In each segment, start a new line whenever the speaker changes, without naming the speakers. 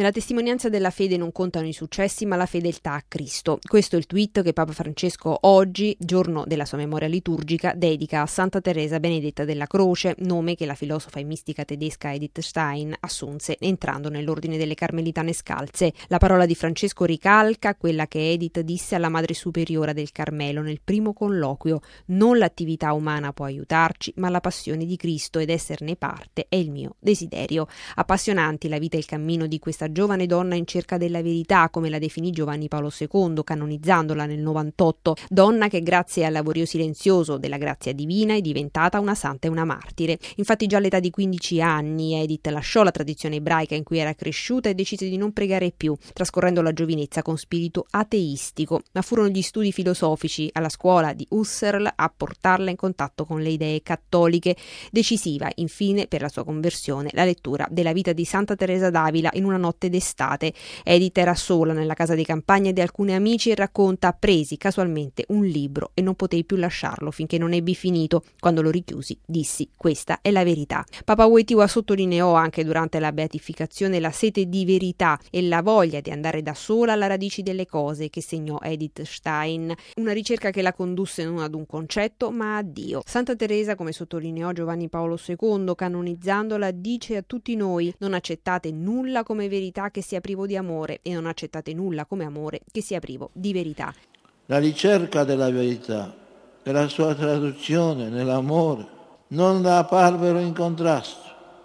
Nella testimonianza della fede non contano i successi, ma la fedeltà a Cristo. Questo è il tweet che Papa Francesco oggi, giorno della sua memoria liturgica, dedica a Santa Teresa Benedetta della Croce, nome che la filosofa e mistica tedesca Edith Stein assunse entrando nell'ordine delle Carmelitane Scalze. La parola di Francesco ricalca quella che Edith disse alla Madre Superiora del Carmelo nel primo colloquio: non l'attività umana può aiutarci, ma la passione di Cristo, ed esserne parte è il mio desiderio. Appassionanti la vita e il cammino di questa giovane donna in cerca della verità, come la definì Giovanni Paolo II, canonizzandola nel 98, donna che grazie al lavorio silenzioso della grazia divina è diventata una santa e una martire. Infatti già all'età di 15 anni Edith lasciò la tradizione ebraica in cui era cresciuta e decise di non pregare più, trascorrendo la giovinezza con spirito ateistico, ma furono gli studi filosofici alla scuola di Husserl a portarla in contatto con le idee cattoliche. Decisiva, infine, per la sua conversione, la lettura della vita di Santa Teresa d'Avila in una notte d'estate. Edith era sola nella casa di campagna di alcuni amici e racconta: presi casualmente un libro e non potei più lasciarlo finché non ebbi finito. Quando lo richiusi dissi: questa è la verità. Papa Wojtyła sottolineò anche durante la beatificazione la sete di verità e la voglia di andare da sola alla radici delle cose che segnò Edith Stein, una ricerca che la condusse non ad un concetto ma a Dio. Santa Teresa, come sottolineò Giovanni Paolo II canonizzandola, dice a tutti noi: non accettate nulla come verità che sia privo di amore, e non accettate nulla come amore che sia privo di verità.
La ricerca della verità e la sua traduzione nell'amore non la apparvero in contrasto.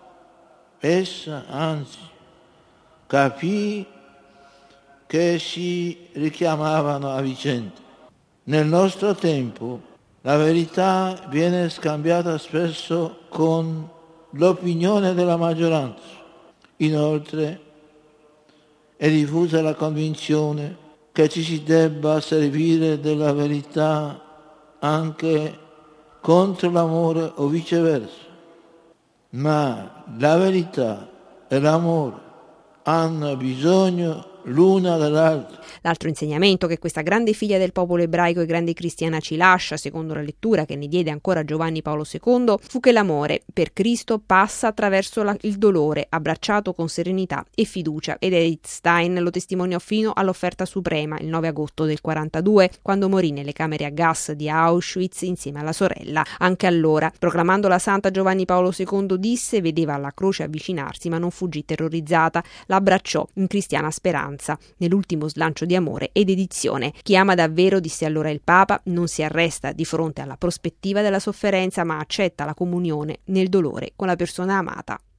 Essa, anzi, capì che si richiamavano a vicenda. Nel nostro tempo la verità viene scambiata spesso con l'opinione della maggioranza. Inoltre è diffusa la convinzione che ci si debba servire della verità anche contro l'amore o viceversa. Ma la verità e l'amore hanno bisogno l'una dall'altra.
L'altro insegnamento che questa grande figlia del popolo ebraico e grande cristiana ci lascia, secondo la lettura che ne diede ancora Giovanni Paolo II, fu che l'amore per Cristo passa attraverso il dolore, abbracciato con serenità e fiducia, ed Edith Stein lo testimoniò fino all'offerta suprema, il 9 agosto del 42, quando morì nelle camere a gas di Auschwitz insieme alla sorella. Anche allora, proclamando la santa, Giovanni Paolo II disse: vedeva la croce avvicinarsi ma non fuggì terrorizzata, l'abbracciò in cristiana speranza nell'ultimo slancio di amore e dedizione. Chi ama davvero, disse allora il Papa, non si arresta di fronte alla prospettiva della sofferenza, ma accetta la comunione nel dolore con la persona amata.